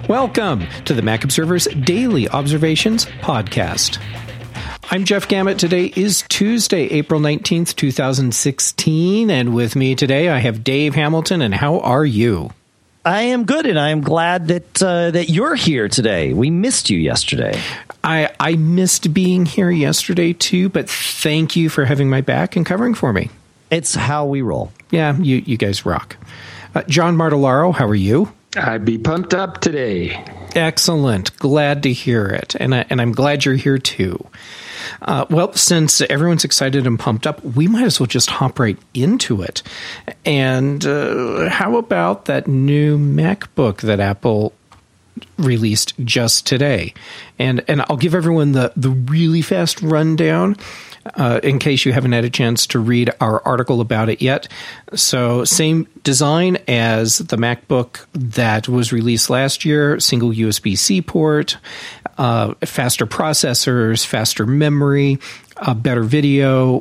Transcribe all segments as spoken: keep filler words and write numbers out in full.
Welcome to the Mac Observer's Daily Observations podcast. I'm Jeff Gamet. Today is Tuesday, April nineteenth, twenty sixteen, and with me today I have Dave Hamilton. And how are you? I am good, and I am glad that uh, that you're here today. We missed you yesterday. I, I missed being here yesterday too, but thank you for having my back and covering for me. It's how we roll. Yeah, you, you guys rock. Uh, John Martellaro, how are you? I'd be pumped up today. Excellent. Glad to hear it. And, I, and I'm glad you're here too. Uh, well, since everyone's excited and pumped up, we might as well just hop right into it. And uh, how about that new MacBook that Apple released just today? And and I'll give everyone the, the really fast rundown uh, in case you haven't had a chance to read our article about it yet. So same design as the MacBook that was released last year, single U S B C port, uh, faster processors, faster memory, uh, better video,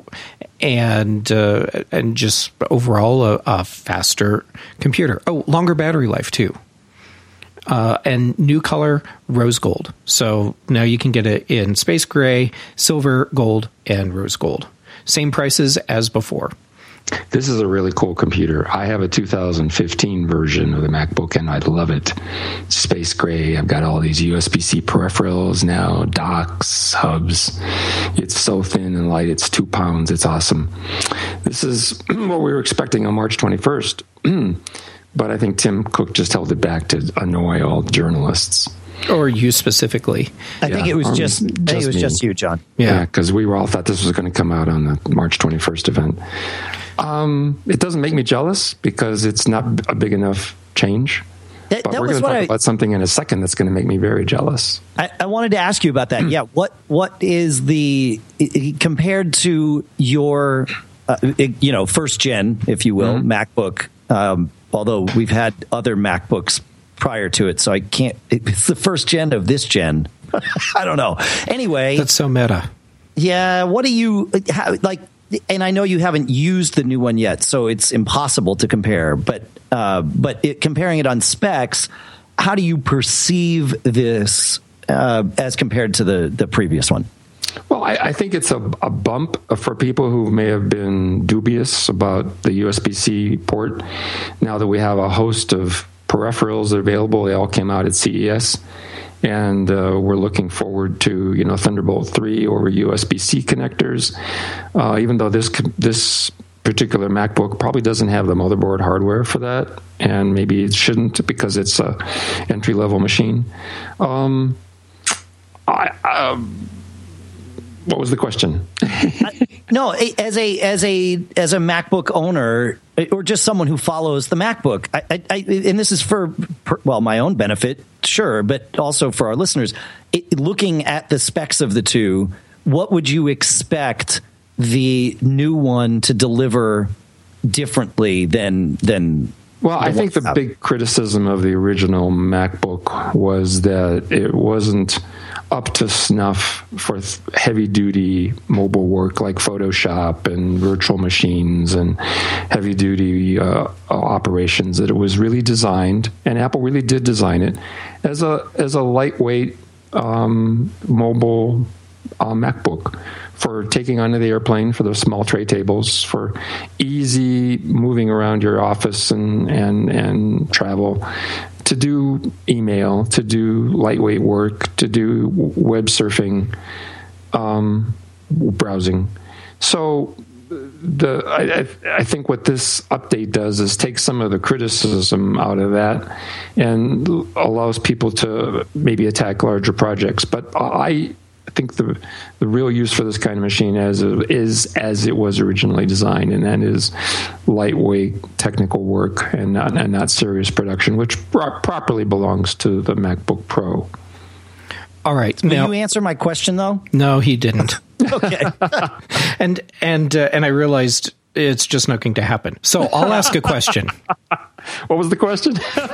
and uh, and just overall a, a faster computer. Oh, longer battery life too. Uh, and new color, rose gold. So now you can get it in space gray, silver, gold, and rose gold. Same prices as before. This is a really cool computer. I have a two thousand fifteen version of the MacBook, and I love it. Space gray. I've got all these U S B C peripherals now, docks, hubs. It's so thin and light. It's two pounds. It's awesome. This is what we were expecting on March twenty-first. But I think Tim Cook just held it back to annoy all journalists. Or you specifically. I yeah, think it was just, just, I think it was me. just you, John. Yeah, because yeah, we were all thought this was going to come out on the March twenty-first event. Um, it doesn't make me jealous because it's not a big enough change. That, but that we're was going to talk I, about something in a second that's going to make me very jealous. I, I wanted to ask you about that. yeah, what what is the compared to your, uh, you know, first gen, if you will, mm-hmm. MacBook? Um, although we've had other MacBooks prior to it, so I can't. It's the first gen of this gen. I don't know. Anyway, that's so meta. Yeah. What do you how, like? And I know you haven't used the new one yet, so it's impossible to compare. But uh, but it, comparing it on specs, how do you perceive this uh, as compared to the the previous one? Well, I, I think it's a, a bump for people who may have been dubious about the U S B C port. Now that we have a host of peripherals available, they all came out at C E S. And uh, we're looking forward to, you know, Thunderbolt three over U S B C connectors. Uh, even though this this particular MacBook probably doesn't have the motherboard hardware for that, and maybe it shouldn't because it's a entry level machine. Um, I. Um, What was the question? No, as a as a as a MacBook owner, or just someone who follows the MacBook, I, I, and this is for, well, my own benefit, sure, but also for our listeners. It, looking at the specs of the two, what would you expect the new one to deliver differently than than? Well, I think the big criticism of the original MacBook was that it wasn't up to snuff for heavy-duty mobile work like Photoshop and virtual machines and heavy-duty uh, operations. That it was really designed, and Apple really did design it, as a as a lightweight um, mobile uh, MacBook for taking onto the airplane, for those small tray tables, for easy moving around your office and and and travel, to do email, to do lightweight work, to do web surfing, um, browsing. So the I, I think what this update does is take some of the criticism out of that and allows people to maybe attack larger projects. But I think the the real use for this kind of machine as is as it was originally designed, and that is lightweight technical work and not and not serious production, which pro- properly belongs to the MacBook Pro. All right. Will now, you answer my question though? No, he didn't. Okay. and and uh, and I realized it's just not going to happen. So I'll ask a question. What was the question?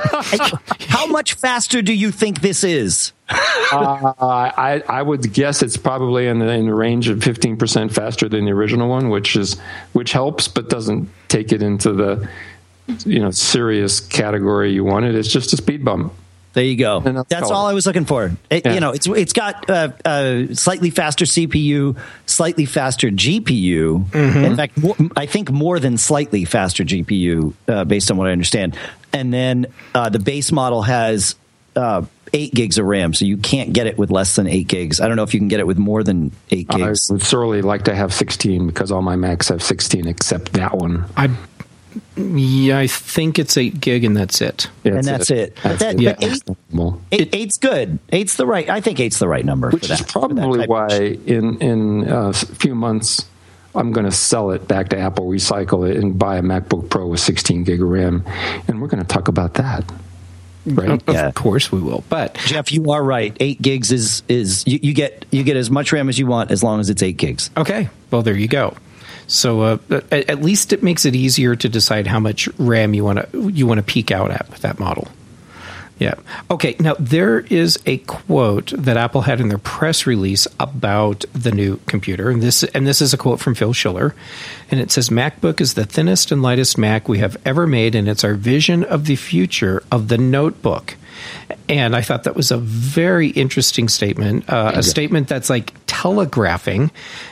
How much faster do you think this is? uh, I, I would guess it's probably in the, in the range of fifteen percent faster than the original one, which is which helps, but doesn't take it into the you know serious category you wanted. It's just a speed bump. There you go. that's That's all I was looking for. It, Yeah. You know, it's it's got uh, uh, slightly faster C P U, slightly faster G P U. Mm-hmm. In fact, more, I think more than slightly faster G P U, uh, based on what I understand. And then uh, the base model has uh, eight gigs of RAM, so you can't get it with less than eight gigs. I don't know if you can get it with more than eight gigs. I would certainly like to have sixteen because all my Macs have sixteen except that one. I yeah, I think it's eight gig, and that's it. Yeah, and that's it. But That's that, it. Yeah. but eight, Well, eight, eight's good. Eight's the right. I think eight's the right number. Which for that, is probably for that why type of- in in uh, a few months I'm going to sell it back to Apple, recycle it, and buy a MacBook Pro with sixteen gig of RAM, and we're going to talk about that. Right? Of Yeah. course we will. But Jeff, you are right. Eight gigs is is you, you get you get as much RAM as you want as long as it's eight gigs. okay, well there you go. So uh, at, at least it makes it easier to decide how much RAM you want to you want to peak out at with that model. Yeah. Okay. Now there is a quote that Apple had in their press release about the new computer, and this and this is a quote from Phil Schiller, and it says, "MacBook is the thinnest and lightest Mac we have ever made, and it's our vision of the future of the notebook." And I thought that was a very interesting statement, uh, a statement that's like telegraphing.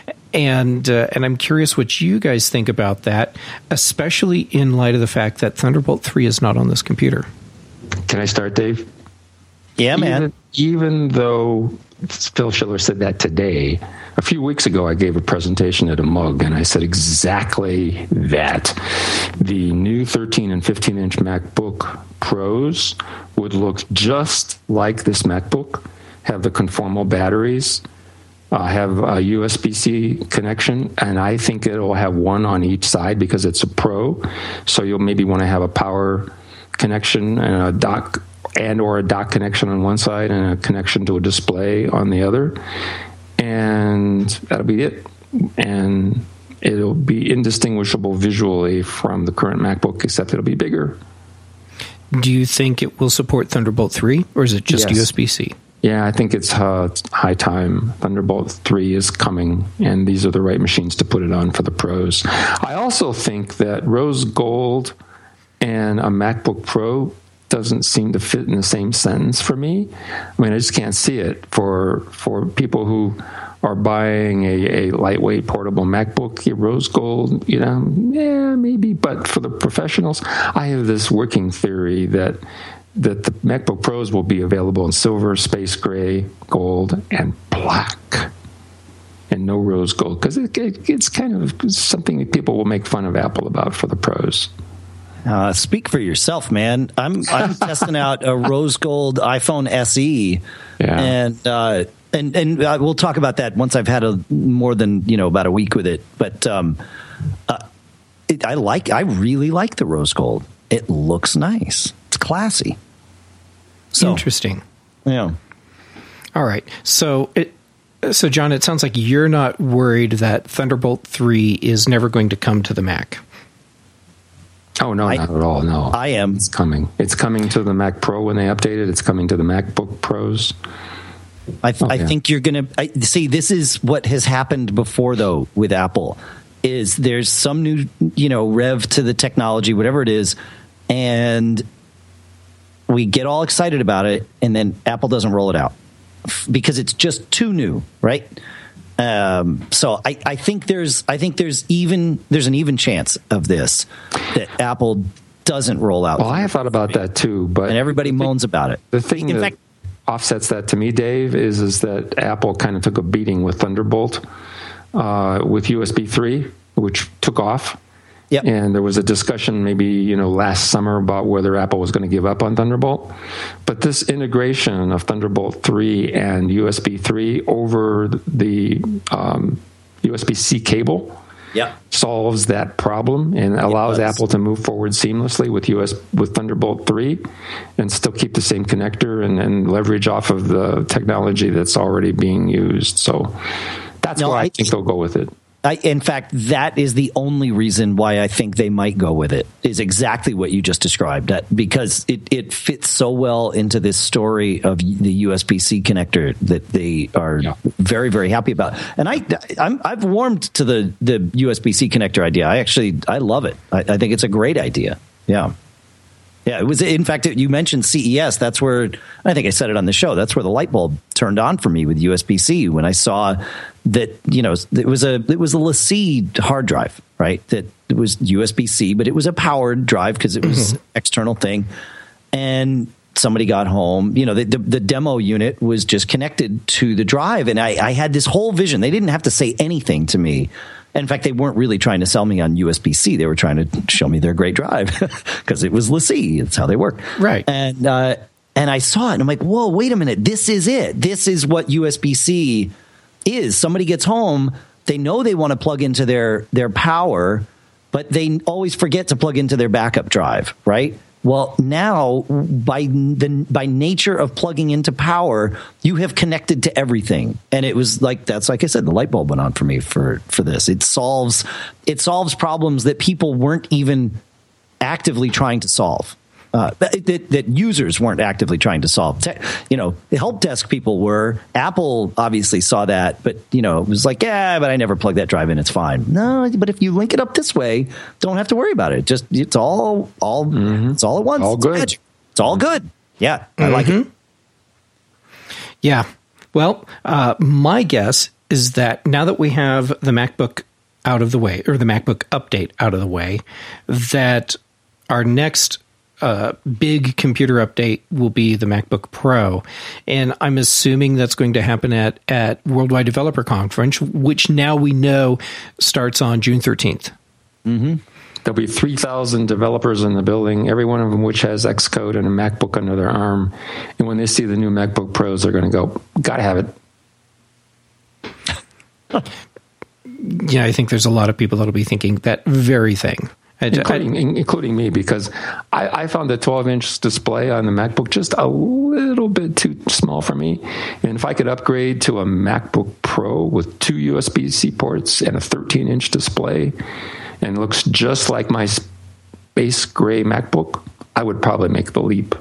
And uh, and I'm curious what you guys think about that, especially in light of the fact that Thunderbolt three is not on this computer. Can I start, Dave? Yeah, man. Even, even though Phil Schiller said that today, a few weeks ago I gave a presentation at a mug, and I said exactly that. The new thirteen and fifteen inch MacBook Pros would look just like this MacBook, have the conformal batteries, uh, have a U S B C connection, and I think it'll have one on each side because it's a Pro. So you'll maybe want to have a power connection and a dock and or a dock connection on one side and a connection to a display on the other, and that'll be it. And it'll be indistinguishable visually from the current MacBook, except it'll be bigger. Do you think it will support Thunderbolt three, or is it just Yes. U S B C? Yeah, I think it's uh, high time. Thunderbolt three is coming, and these are the right machines to put it on for the pros. I also think that rose gold and a MacBook Pro doesn't seem to fit in the same sentence for me. I mean, I just can't see it for for people who are buying a, a lightweight portable MacBook. Yeah, rose gold, you know, yeah, maybe. But for the professionals, I have this working theory that that the MacBook Pros will be available in silver, space gray, gold, and black, and no rose gold, because it, it, it's kind of something that people will make fun of Apple about for the Pros. Uh, speak for yourself, man. I'm I'm testing out a rose gold iPhone S E, Yeah. and uh, and and uh, we'll talk about that once I've had a more than you know about a week with it. But um, uh, it, I like I really like the rose gold. It looks nice. It's classy. So Interesting. yeah. All right. So it. So, John, it sounds like you're not worried that Thunderbolt three is never going to come to the Mac. Oh, no, I- not at all, no. I am. It's coming. It's coming to the Mac Pro when they update it. It's coming to the MacBook Pros. I, th- Oh, I yeah. think you're going to see. This is what has happened before, though, with Apple. Is there's some new, you know, rev to the technology, whatever it is, and we get all excited about it, and then Apple doesn't roll it out f- because it's just too new, right? Um, so I, I think there's, I think there's even there's an even chance of this that Apple doesn't roll out, Well, I have thought about that too, but and everybody moans about it. the thing In that fact, offsets that to me, Dave, is is that Apple kind of took a beating with Thunderbolt, uh, with U S B three, which took off. Yep. And there was a discussion maybe, you know, last summer about whether Apple was going to give up on Thunderbolt. But this integration of Thunderbolt three and U S B three over the um, U S B C cable yeah. solves that problem and allows does. Apple to move forward seamlessly with U S with Thunderbolt three and still keep the same connector and, and leverage off of the technology that's already being used. So that's No, why I, I- think they'll go with it. I, in fact, that is the only reason why I think they might go with it, is exactly what you just described, that because it, it fits so well into this story of the U S B C connector that they are Yeah. very, very happy about. And I, I'm, I've warmed to the, the U S B C connector idea. I actually, I love it. I, I think it's a great idea. Yeah. Yeah, it was. In fact, you mentioned C E S. That's where, I think I said it on the show, that's where the light bulb turned on for me with U S B C when I saw that, you know, it was a it was a LaCie hard drive, right? That it was U S B C, but it was a powered drive because it was mm-hmm. external thing. And somebody got home, you know, the, the, the demo unit was just connected to the drive. And I, I had this whole vision. They didn't have to say anything to me. In fact, they weren't really trying to sell me on U S B C. They were trying to show me their great drive because it was LaCie. That's how they work. Right. And uh, and I saw it and I'm like, whoa, wait a minute. This is it. This is what U S B C is. Somebody gets home. They know they want to plug into their, their power, but they always forget to plug into their backup drive, right? Well, now, by the by nature of plugging into power, you have connected to everything, and it was like that's like I said, the light bulb went on for me for for this. It solves it solves problems that people weren't even actively trying to solve. Uh, that, that users weren't actively trying to solve. You know, the help desk people were. Apple obviously saw that, but, you know, it was like, yeah, but I never plug that drive in. It's fine. No, but if you link it up this way, don't have to worry about it. Just it's all, all, mm-hmm. it's all at once. All it's good. Magic. It's all good. Yeah, I mm-hmm. like it. Yeah. Well, uh, my guess is that now that we have the MacBook out of the way, or the MacBook update out of the way, that our next Uh, big computer update will be the MacBook Pro. And I'm assuming that's going to happen at, at Worldwide Developer Conference, which now we know starts on June thirteenth. Mm-hmm. There'll be three thousand developers in the building, every one of them which has Xcode and a MacBook under their arm. And when they see the new MacBook Pros, they're going to go, gotta have it. Yeah, I think there's a lot of people that'll be thinking that very thing. Including, including me, because I, I found the twelve-inch display on the MacBook just a little bit too small for me. And if I could upgrade to a MacBook Pro with two U S B C ports and a thirteen-inch display, and looks just like my space gray MacBook, I would probably make the leap.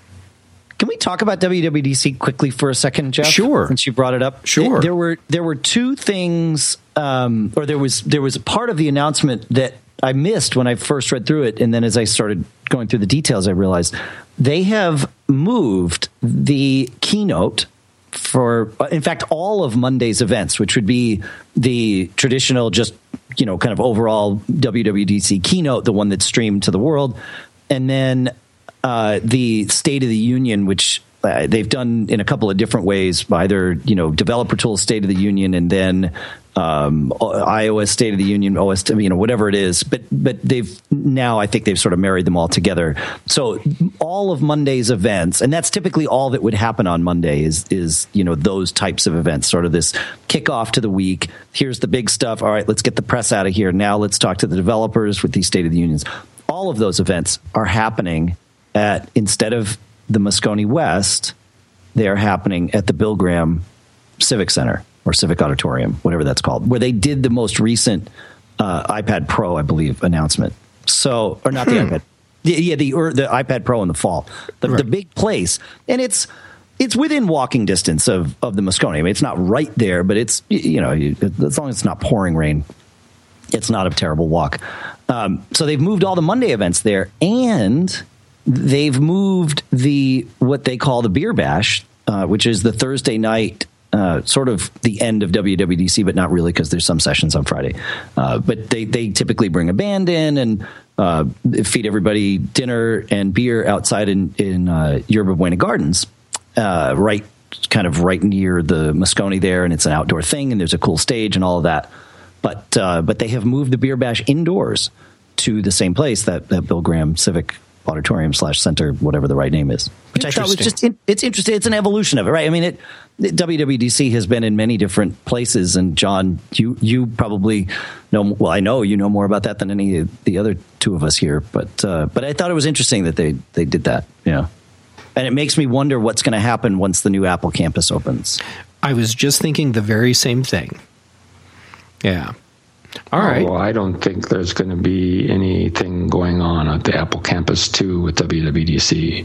Can we talk about W W D C quickly for a second, Jeff? Sure. Since you brought it up, sure. There were there were two things, um, or there was there was a part of the announcement that I missed when I first read through it, and then as I started going through the details, I realized they have moved the keynote for, in fact, all of Monday's events, which would be the traditional, just, you know, kind of overall W W D C keynote, the one that's streamed to the world, and then uh, the State of the Union, which uh, they've done in a couple of different ways, either, you know, Developer Tools State of the Union and then um, iOS State of the Union, O S, you know, whatever it is. But but they've now, I think they've sort of married them all together. So all of Monday's events, and that's typically all that would happen on Monday is, is you know, those types of events, sort of this kickoff to the week. Here's the big stuff. All right, let's get the press out of here. Now let's talk to the developers with these State of the Unions. All of those events are happening at, instead of the Moscone West, they are happening at the Bill Graham Civic Center or Civic Auditorium, whatever that's called, where they did the most recent uh, iPad Pro, I believe, announcement. So, or not the iPad, yeah, the or the iPad Pro in the fall, the, right. the big place, and it's it's within walking distance of of the Moscone. I mean, it's not right there, but it's, you know, as long as it's not pouring rain, it's not a terrible walk. Um, so they've moved all the Monday events there, and they've moved the what they call the Beer Bash, uh, which is the Thursday night, uh, sort of the end of W W D C, but not really because there's some sessions on Friday. Uh, but they, they typically bring a band in and uh, feed everybody dinner and beer outside in, in uh, Yerba Buena Gardens, uh, right kind of right near the Moscone there, and it's an outdoor thing, and there's a cool stage and all of that. But uh, but they have moved the Beer Bash indoors to the same place, that, that Bill Graham Civic Auditorium slash Center, whatever the right name is, which I thought was just, in, it's interesting. It's an evolution of it, right? I mean, it, it W W D C has been in many different places, and John, you you probably know, well, I know you know more about that than any of the other two of us here, but uh, but I thought it was interesting that they, they did that, you know. And it makes me wonder what's going to happen once the new Apple campus opens. I was just thinking the very same thing. Yeah. All right. Oh, well, I don't think there's going to be anything going on at the Apple campus two with W W D C.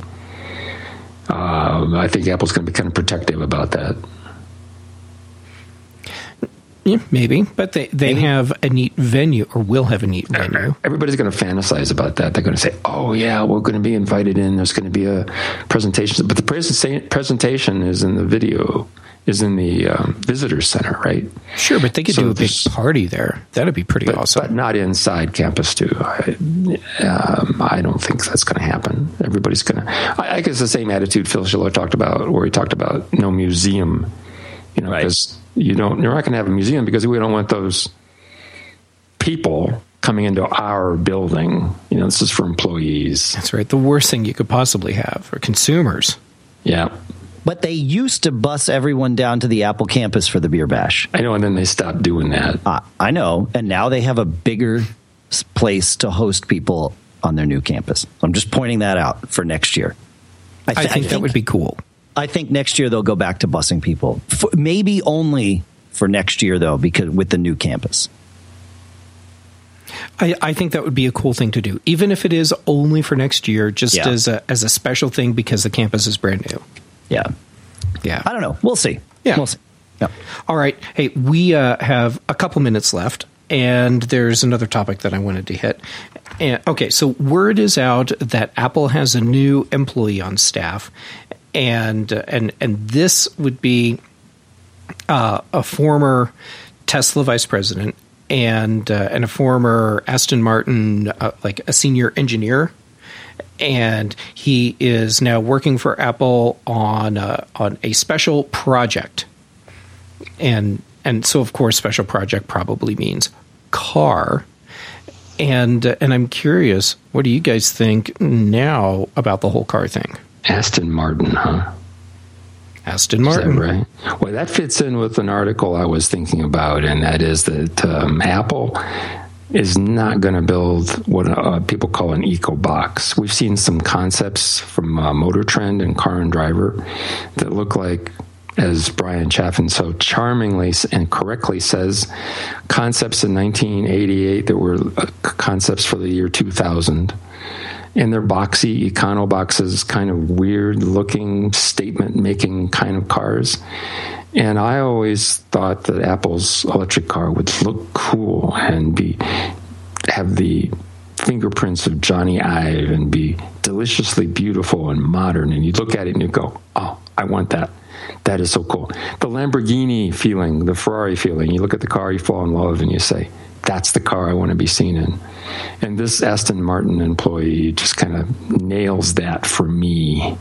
Uh, I think Apple's going to be kind of protective about that. Yeah, maybe, but they, they maybe. have a neat venue, or will have a neat venue. Everybody's going to fantasize about that. They're going to say, oh, yeah, we're going to be invited in. There's going to be a presentation. But the presenta- presentation is in the video, is in the um, visitor center, right? Sure, but they could so do a big party there. That'd be pretty but, awesome. But not inside campus, too. I, um, I don't think that's going to happen. Everybody's going to... I, I guess the same attitude Phil Schiller talked about, where he talked about no museum, you know, because... Right. You don't. You're not going to have a museum because we don't want those people coming into our building. You know, this is for employees. That's right. The worst thing you could possibly have for consumers. Yeah. But they used to bus everyone down to the Apple campus for the beer bash. I know, and then they stopped doing that. Uh, I know, and now they have a bigger place to host people on their new campus. I'm just pointing that out for next year. I, th- I, think, I think that would be cool. I think next year they'll go back to busing people. For, maybe only for next year, though, because with the new campus. I, I think that would be a cool thing to do, even if it is only for next year, just yeah. as a as a special thing because the campus is brand new. Yeah, yeah. I don't know. We'll see. Yeah, we'll see. Yeah. All right. Hey, we uh, have a couple minutes left, and there's another topic that I wanted to hit. And, okay, so word is out that Apple has a new employee on staff. And uh, and and this would be uh, a former Tesla vice president and uh, and a former Aston Martin uh, like a senior engineer, and he is now working for Apple on uh, on a special project, and and so of course special project probably means car, and uh, and I'm curious, what do you guys think now about the whole car thing? Aston Martin, huh? Aston Martin. Is that right? Well, that fits in with an article I was thinking about, and that is that um, Apple is not going to build what uh, people call an eco box. We've seen some concepts from uh, Motor Trend and Car and Driver that look like, as Brian Chaffin so charmingly and correctly says, concepts in nineteen eighty-eight that were uh, concepts for the year two thousand. And they're boxy, econo boxes, kind of weird-looking, statement-making kind of cars. And I always thought that Apple's electric car would look cool and be have the fingerprints of Johnny Ive and be deliciously beautiful and modern. And you look at it and you go, oh, I want that. That is so cool. The Lamborghini feeling, the Ferrari feeling. You look at the car, you fall in love, and you say, that's the car I want to be seen in. And this Aston Martin employee just kind of nails that for me.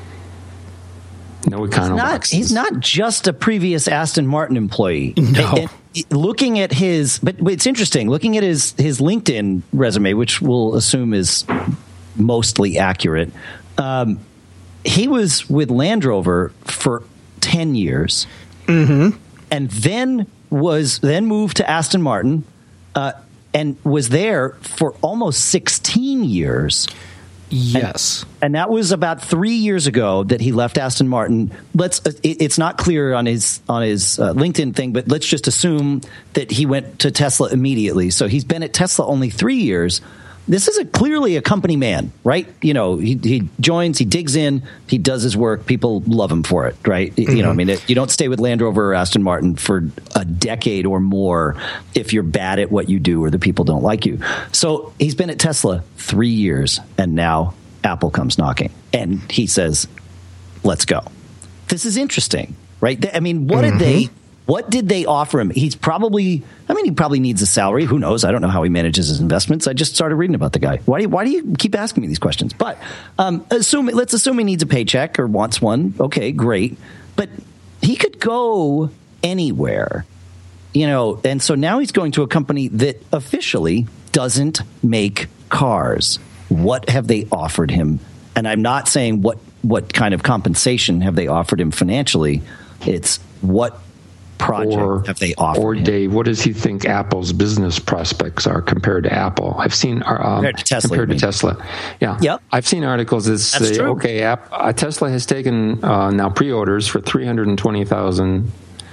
No econo boxes. He's not just a previous Aston Martin employee. No. And, and looking at his, but, but it's interesting, looking at his, his LinkedIn resume, which we'll assume is mostly accurate, um, he was with Land Rover for ten years, mm-hmm. and then was then moved to Aston Martin, uh, and was there for almost sixteen years. Yes. And, and that was about three years ago that he left Aston Martin. Let's. It, it's not clear on his on his uh, LinkedIn thing, but let's just assume that he went to Tesla immediately. So he's been at Tesla only three years. This is a, clearly a company man, right? You know, he, he joins, he digs in, he does his work. People love him for it, right? Mm-hmm. You know, I mean, it, you don't stay with Land Rover or Aston Martin for a decade or more if you're bad at what you do or the people don't like you. So he's been at Tesla three years, and now Apple comes knocking, and he says, let's go. This is interesting, right? I mean, what mm-hmm. did they... What did they offer him? He's probably, I mean, he probably needs a salary. Who knows? I don't know how he manages his investments. I just started reading about the guy. Why do you, why do you keep asking me these questions? But um, assume, let's assume he needs a paycheck or wants one. Okay, great. But he could go anywhere, you know, and so now he's going to a company that officially doesn't make cars. What have they offered him? And I'm not saying what, what kind of compensation have they offered him financially. It's what project or, have they offered or him? Dave, what does he think Apple's business prospects are compared to Apple? I've seen um, compared to Tesla. Compared to Tesla. Yeah. Yep. I've seen articles that say, true. okay, App, uh, Tesla has taken uh, now pre-orders for three hundred twenty thousand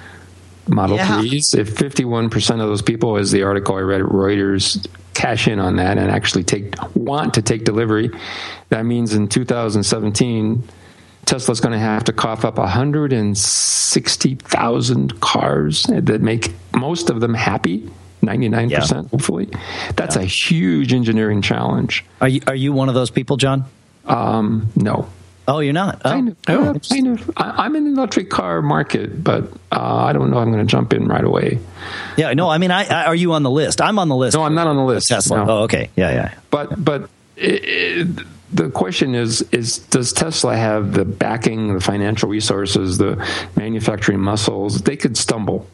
Model yeah. threes. If fifty-one percent of those people, as the article I read at Reuters, cash in on that and actually take want to take delivery, that means in two thousand seventeen Tesla's going to have to cough up one hundred sixty thousand cars that make most of them happy, ninety-nine percent, yeah. hopefully. That's yeah. a huge engineering challenge. Are you, are you one of those people, John? Um, no. Oh, you're not? Oh. Kind of, oh. kind of. I, I'm in the electric car market, but uh, I don't know I'm going to jump in right away. Yeah, no, I mean, I, I, are you on the list? I'm on the list. No, I'm not on the list. Tesla. No. Oh, okay. Yeah, yeah. But, but it, it, the question is, is does Tesla have the backing, the financial resources, the manufacturing muscles? They could stumble.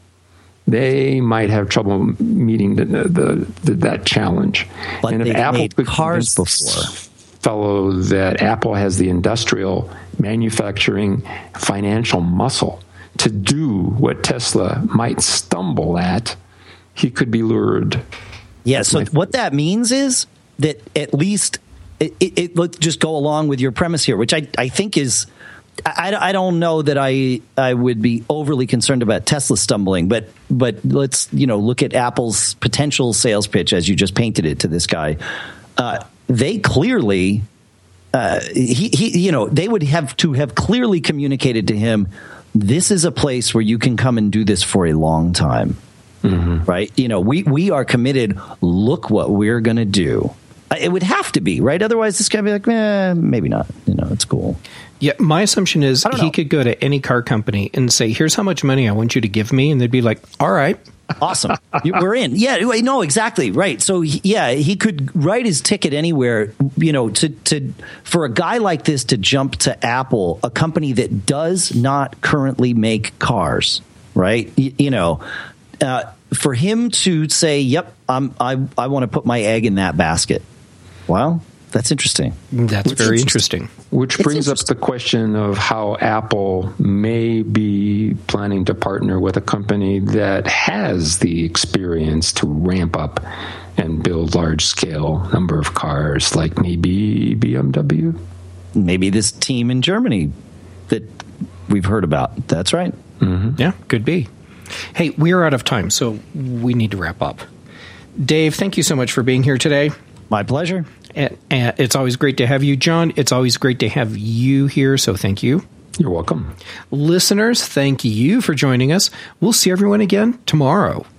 They might have trouble meeting the, the, the, that challenge. But and if they've Apple made cars before. Fellow that Apple has the industrial manufacturing financial muscle to do what Tesla might stumble at, he could be lured. Yeah, so what that means is that at least it, it, it let's just go along with your premise here, which I, I think is I, I don't know that I I would be overly concerned about Tesla stumbling, but but let's you know look at Apple's potential sales pitch as you just painted it to this guy. Uh, they clearly, uh, he, he, you know, they would have to have clearly communicated to him, this is a place where you can come and do this for a long time, mm-hmm. right? You know, we, we are committed. Look what we're going to do. It would have to be, right? Otherwise, this guy would be like, eh, maybe not. You know, it's cool. Yeah, my assumption is he know. could go to any car company and say, here's how much money I want you to give me. And they'd be like, all right. Awesome. We're in. Yeah, no, exactly. Right. So, yeah, he could write his ticket anywhere, you know, to, to for a guy like this to jump to Apple, a company that does not currently make cars, right? You, you know, uh, for him to say, yep, I'm, I, I want to put my egg in that basket. Well, that's interesting. That's which very interesting. Which brings up the question of how Apple may be planning to partner with a company that has the experience to ramp up and build large-scale number of cars, like maybe B M W? Maybe this team in Germany that we've heard about. That's right. Mm-hmm. Yeah, could be. Hey, we're out of time, so we need to wrap up. Dave, thank you so much for being here today. My pleasure. And, and it's always great to have you, John. It's always great to have you here, so thank you. You're welcome. Listeners, thank you for joining us. We'll see everyone again tomorrow.